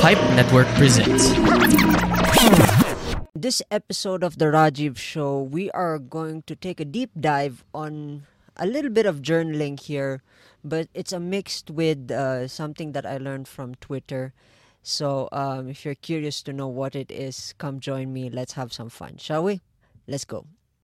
Hype Network presents. This episode of the Rajiv Show, we are going to take a deep dive on a little bit of journaling here, but it's a mixed with something that I learned from Twitter. So if you're curious to know what it is, come join me. Let's have some fun, shall we? Let's go.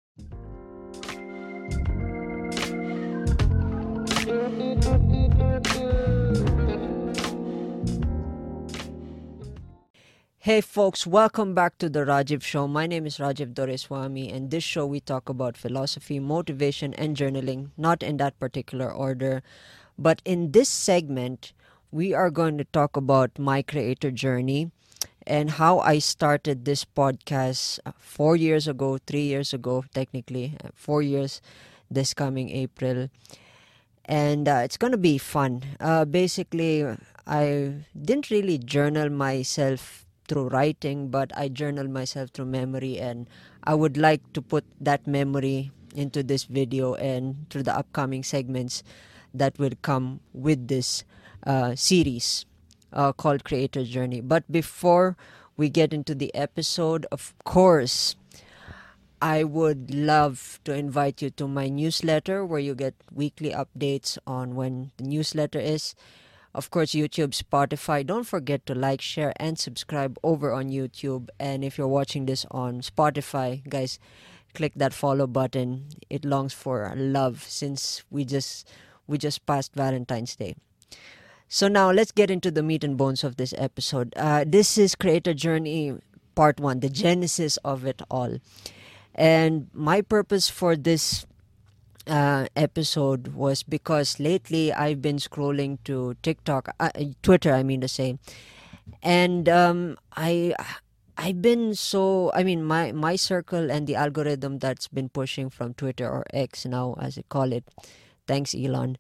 Hey folks, welcome back to the Rajiv Show. My name is Rajiv Doreswamy, and this show we talk about philosophy, motivation, and journaling, not in that particular order. But in this segment, we are going to talk about my creator journey and how I started this podcast 4 years ago, 3 years ago, technically, 4 years this coming April. And it's going to be fun. Basically, I didn't really journal myself through writing, but I journal myself through memory, and I would like to put that memory into this video and through the upcoming segments that will come with this series called Creator Journey. But before we get into the episode, of course, I would love to invite you to my newsletter where you get weekly updates on when the newsletter is. Of course, YouTube, Spotify. Don't forget to like, share, and subscribe over on YouTube. And if you're watching this on Spotify, guys, click that follow button. It longs for love since we just passed Valentine's Day. So now let's get into the meat and bones of this episode. This is Creator Journey Part 1, the genesis of it all. And my purpose for this episode was because lately I've been scrolling to TikTok, Twitter, I mean to say, and I've been my circle and the algorithm that's been pushing from Twitter, or X now as they call it, thanks Elon,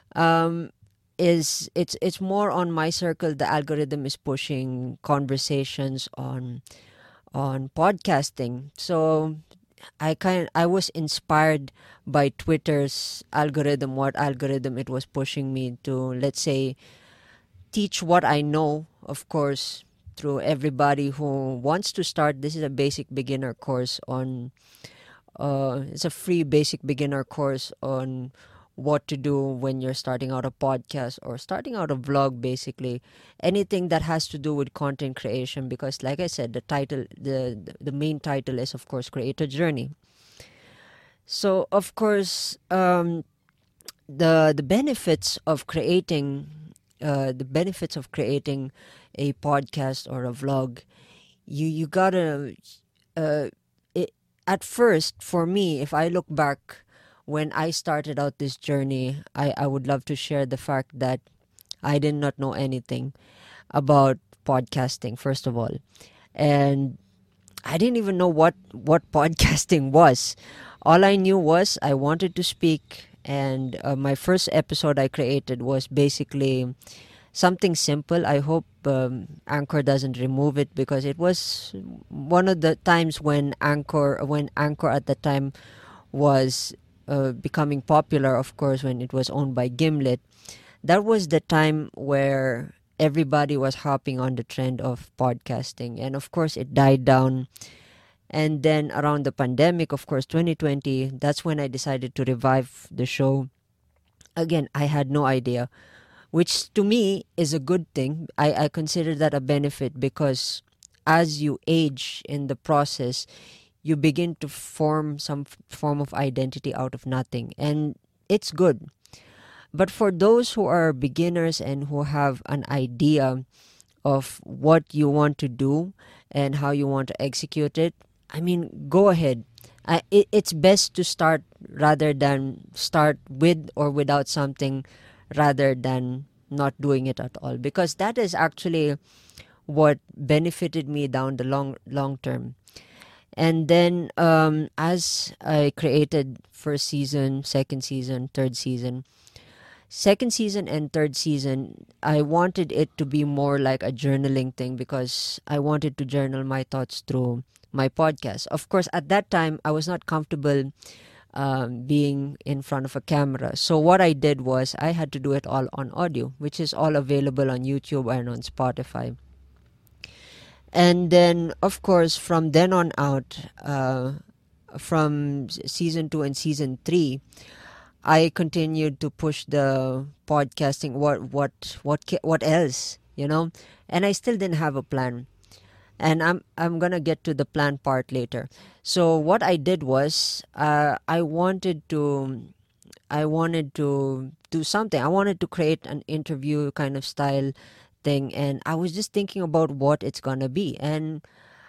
is it's more on my circle. The algorithm is pushing conversations on podcasting. So I was inspired by Twitter's algorithm, what algorithm it was pushing me to, let's say, teach what I know, of course, through everybody who wants to start. This is a basic beginner course on, it's a free basic beginner course on what to do when you're starting out a podcast or starting out a vlog, basically anything that has to do with content creation, because like I said, the title, the main title is of course Creator Journey. So of course the benefits of creating a podcast or a vlog, you gotta at first, for me, if I look back when I started out this journey, I would love to share the fact that I did not know anything about podcasting, first of all. And I didn't even know what podcasting was. All I knew was I wanted to speak, and my first episode I created was basically something simple. I hope Anchor doesn't remove it, because it was one of the times when Anchor at the time was becoming popular, of course, when it was owned by Gimlet. That was the time where everybody was hopping on the trend of podcasting, and of course it died down. And then around the pandemic, of course, 2020, that's when I decided to revive the show. Again, I had no idea, which to me is a good thing. I consider that a benefit, because as you age in the process, you begin to form some form of identity out of nothing, and it's good. But for those who are beginners and who have an idea of what you want to do and how you want to execute it, I mean, go ahead. It's best to start rather than start with or without something, rather than not doing it at all, because that is actually what benefited me down the long term. And then as I created first season, second season, third season, and third season, I wanted it to be more like a journaling thing, because I wanted to journal my thoughts through my podcast. Of course, at that time, I was not comfortable being in front of a camera. So what I did was I had to do it all on audio, which is all available on YouTube and on Spotify. And then, of course, from then on out, from season 2 and season 3, I continued to push the podcasting. What else, you know? And I still didn't have a plan. And I'm gonna get to the plan part later. So what I did was, I wanted to do something. I wanted to create an interview kind of style thing, and I was just thinking about what it's gonna be. And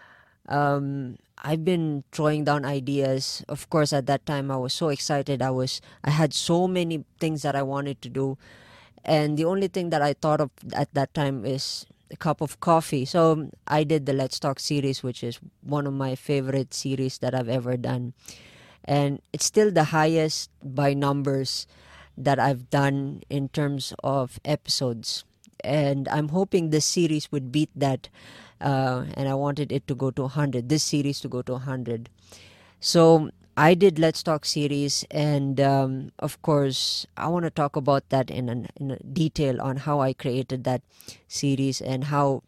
I've been throwing down ideas. Of course, at that time, I was so excited. I had so many things that I wanted to do, and the only thing that I thought of at that time is a cup of coffee. So I did the Let's Talk series, which is one of my favorite series that I've ever done, and it's still the highest by numbers that I've done in terms of episodes. And I'm hoping this series would beat that. And I wanted it to go to 100, this series to go to 100. So I did Let's Talk series, and of course, I want to talk about that in a detail on how I created that series and how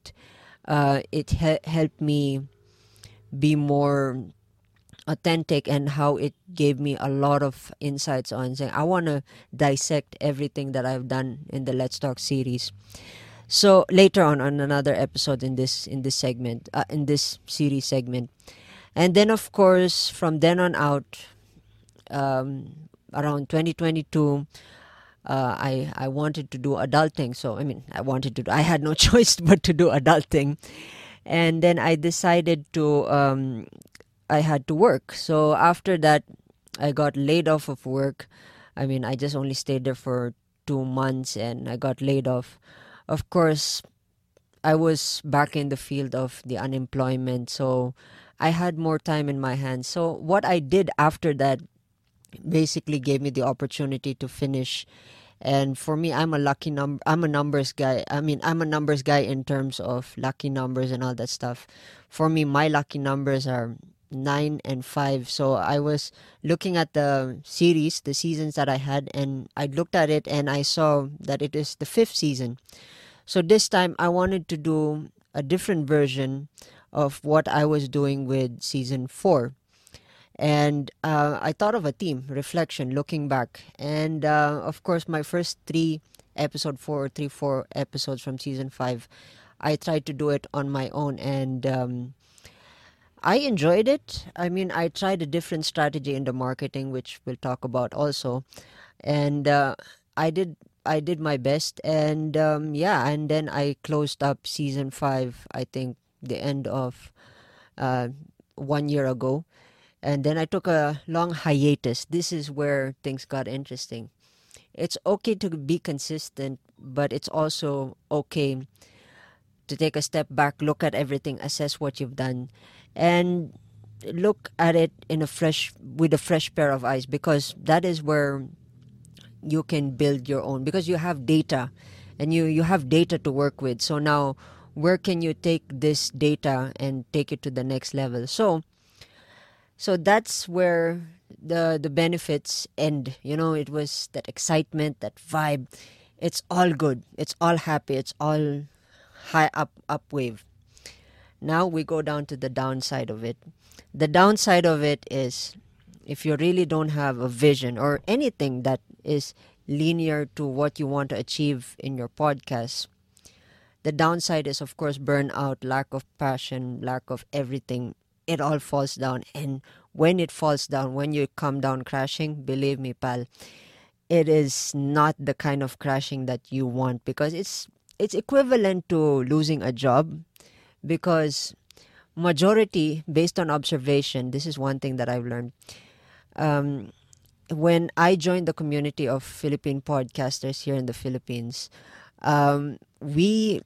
it helped me be more authentic, and how it gave me a lot of insights on saying I want to dissect everything that I've done in the Let's Talk series. So later on another episode in this segment, in this series segment. And then, of course, from then on out, around 2022, I wanted to do adulting. So, I mean, I had no choice but to do adulting. And then I decided I had to work. So after that, I got laid off of work. I mean, I just only stayed there for 2 months and I got laid off. Of course, I was back in the field of the unemployment, so I had more time in my hands. So what I did after that basically gave me the opportunity to finish. And for me, I'm a numbers guy. I mean, I'm a numbers guy in terms of lucky numbers and all that stuff. For me, my lucky numbers are 9 and 5. So I was looking at the seasons that I had, and I looked at it and I saw that it is the 5th season. So this time I wanted to do a different version of what I was doing with season 4. And I thought of a theme, reflection, looking back. And of course, my first four episodes from season 5, I tried to do it on my own. And I enjoyed it. I mean, I tried a different strategy in the marketing, which we'll talk about also. And I did I did my best, and yeah, and then I closed up season 5, I think the end of uh, 1 year ago, and then I took a long hiatus. This is where things got interesting. It's okay to be consistent, but it's also okay to take a step back, look at everything, assess what you've done, and look at it with a fresh pair of eyes, because that is where you can build your own, because you have data, and you have data to work with. So now, where can you take this data and take it to the next level? So that's where the benefits end. It was that excitement, that vibe. It's all good, it's all happy, it's all high up wave. Now we go down to the downside of it. The downside of it is, if you really don't have a vision or anything that is linear to what you want to achieve in your podcast, the downside is, of course, burnout, lack of passion, lack of everything. It all falls down. And when it falls down, when you come down crashing, believe me, pal, it is not the kind of crashing that you want, because it's equivalent to losing a job. Because majority, based on observation, this is one thing that I've learned. When I joined the community of Philippine podcasters here in the Philippines, we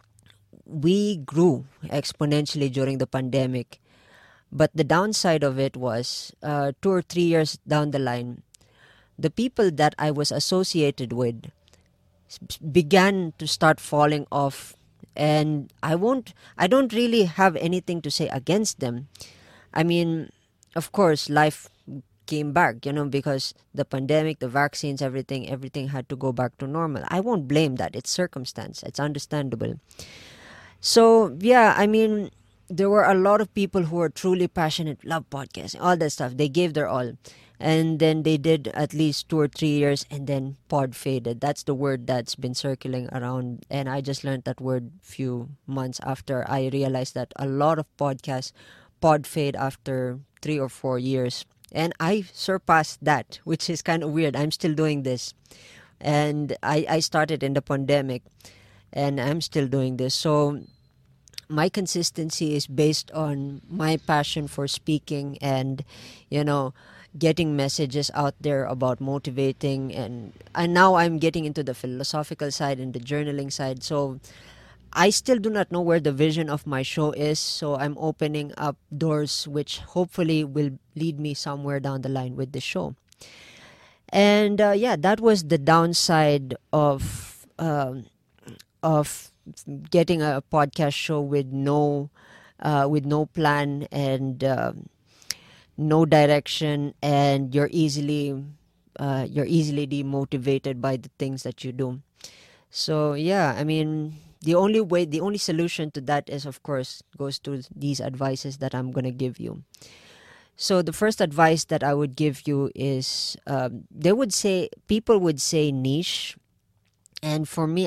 grew exponentially during the pandemic. But the downside of it was, 2 or 3 years down the line, the people that I was associated with began to start falling off. And I don't really have anything to say against them. I mean, of course, life came back, because the pandemic, the vaccines, everything had to go back to normal. I won't blame that. It's circumstance. It's understandable. So yeah, I mean, there were a lot of people who were truly passionate, love podcasting, all that stuff. They gave their all, and then they did at least 2 or 3 years, and then pod faded. That's the word that's been circulating around, and I just learned that word few months after I realized that a lot of podcasts pod fade after 3 or 4 years. And I surpassed that, which is kind of weird. I'm still doing this. And I started in the pandemic, and I'm still doing this. So my consistency is based on my passion for speaking and, you know, getting messages out there about motivating, and now I'm getting into the philosophical side and the journaling side. So I still do not know where the vision of my show is, so I'm opening up doors which hopefully will lead me somewhere down the line with the show. And yeah, that was the downside of getting a podcast show with no plan and no direction, and you're easily demotivated by the things that you do. So yeah, I mean, the only solution to that is, of course, goes to these advices that I'm gonna give you. So the first advice that I would give you is, people would say niche, and for me,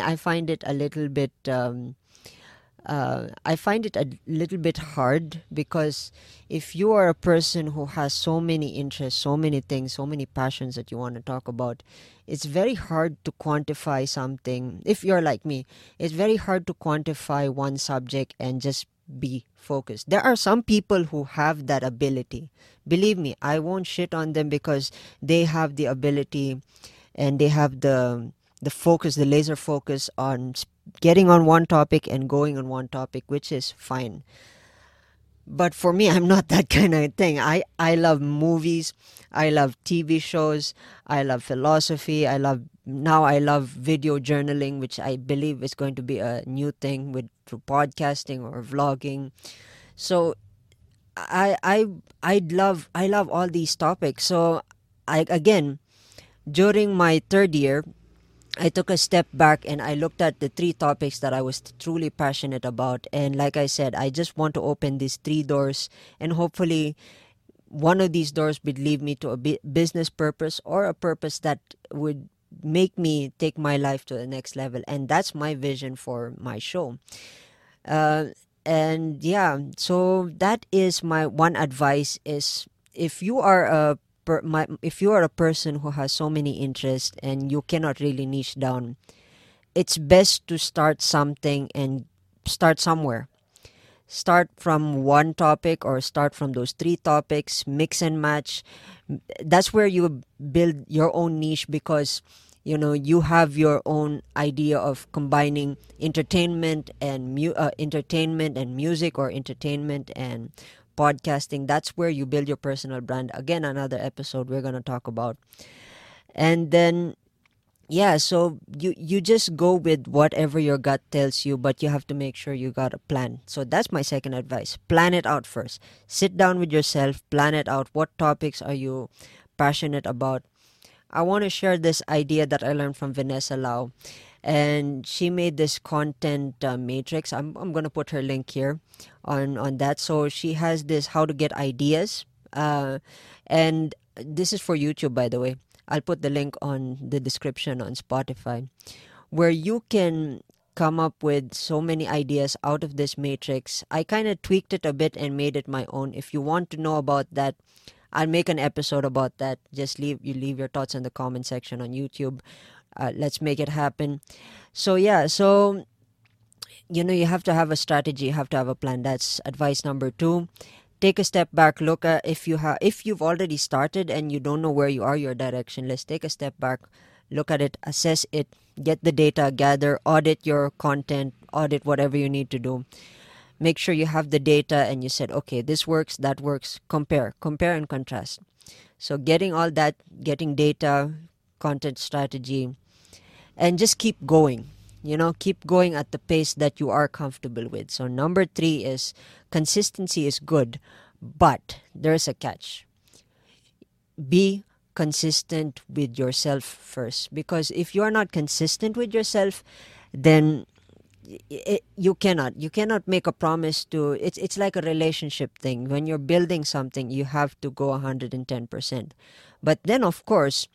I find it a little bit hard, because if you are a person who has so many interests, so many things, so many passions that you want to talk about, it's very hard to quantify something. If you're like me, it's very hard to quantify one subject and just be focused. There are some people who have that ability. Believe me, I won't shit on them, because they have the ability, and they have the focus, the laser focus on getting on one topic and going on one topic, which is fine. But for me, I'm not that kind of thing. I love movies, I love TV shows, I love philosophy, I love video journaling, which I believe is going to be a new thing with through podcasting or vlogging. So I I I love all these topics. So I again, during my third year, I took a step back and I looked at the three topics that I was truly passionate about. And like I said, I just want to open these three doors, and hopefully one of these doors would lead me to a business purpose, or a purpose that would make me take my life to the next level. And that's my vision for my show. Uh, and yeah, so that is my one advice is, if you are if you are a person who has so many interests and you cannot really niche down, it's best to start something and start somewhere. Start from one topic, or start from those three topics, mix and match. That's where you build your own niche, because you have your own idea of combining entertainment and music, or entertainment and podcasting. That's where you build your personal brand. Again, another episode we're going to talk about. And then yeah, so you just go with whatever your gut tells you, but you have to make sure you got a plan. So that's my second advice. Plan it out first. Sit down with yourself, plan it out. What topics are you passionate about? I want to share this idea that I learned from Vanessa Lau, and she made this content matrix. I'm going to put her link here on that. So she has this how to get ideas, and this is for YouTube, by the way. I'll put the link on the description on Spotify, where you can come up with so many ideas out of this matrix. I kind of tweaked it a bit and made it my own. If you want to know about that, I'll make an episode about that. Just leave your thoughts in the comment section on YouTube. Let's make it happen. So yeah, so you have to have a strategy, you have to have a plan. That's advice number 2. Take a step back, look at if you've already started and you don't know where you are, your direction. Let's take a step back, look at it, assess it, get the data, gather, audit your content, audit whatever you need to do. Make sure you have the data and you said, okay, this works, that works. Compare and contrast. So getting all that, getting data, content strategy, and just keep going. Keep going at the pace that you are comfortable with. So number 3 is consistency is good, but there's a catch. Be consistent with yourself first, because if you are not consistent with yourself, then you cannot make a promise to. It's like a relationship thing. When you're building something, you have to go 110%. But then, of course,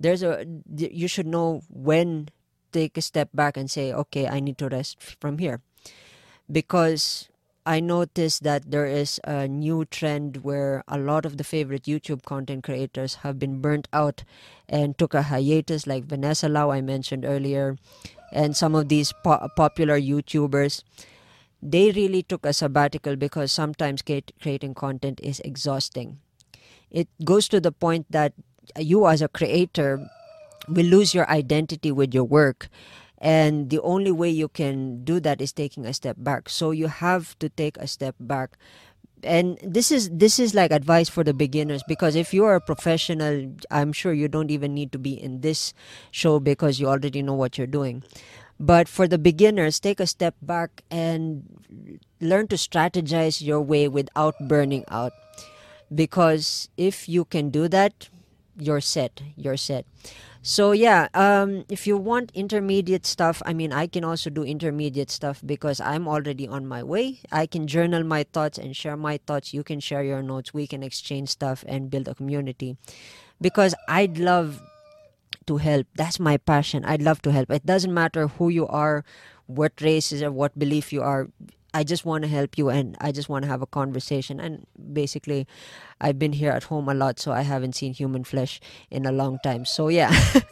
you should know when take a step back and say, okay, I need to rest from here. Because I noticed that there is a new trend where a lot of the favorite YouTube content creators have been burnt out and took a hiatus, like Vanessa Lau, I mentioned earlier, and some of these popular YouTubers. They really took a sabbatical because sometimes creating content is exhausting. It goes to the point that you, as a creator, will lose your identity with your work, and the only way you can do that is taking a step back. So you have to take a step back. And this is like advice for the beginners, because if you are a professional, I'm sure you don't even need to be in this show because you already know what you're doing. But for the beginners, take a step back and learn to strategize your way without burning out. Because if you can do that, you're set. So yeah, if you want intermediate stuff, I mean, I can also do intermediate stuff because I'm already on my way. I can journal my thoughts and share my thoughts. You can share your notes. We can exchange stuff and build a community, because I'd love to help. That's my passion. I'd love to help. It doesn't matter who you are, what race is, or what belief you are. I just want to help you, and I just want to have a conversation. And basically, I've been here at home a lot, so I haven't seen human flesh in a long time. So yeah.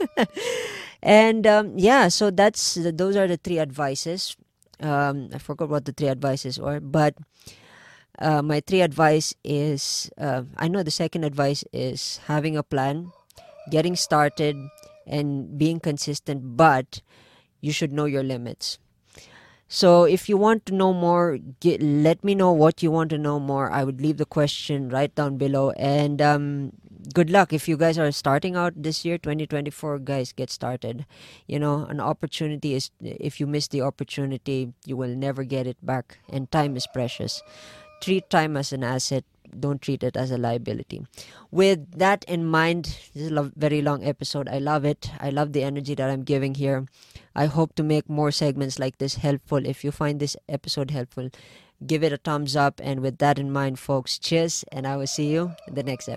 And yeah, so those are the three advices. I forgot what the three advices were, but my three advice is, I know the second advice is having a plan, getting started, and being consistent, but you should know your limits. So if you want to know more, let me know what you want to know more. I would leave the question right down below. And good luck if you guys are starting out this year, 2024. Guys, get started. An opportunity is, if you miss the opportunity, you will never get it back. And time is precious. Treat time as an asset. Don't treat it as a liability. With that in mind, this is a very long episode. I love it. I love the energy that I'm giving here. I hope to make more segments like this helpful. If you find this episode helpful, give it a thumbs up. And with that in mind, folks, cheers, and I will see you in the next episode.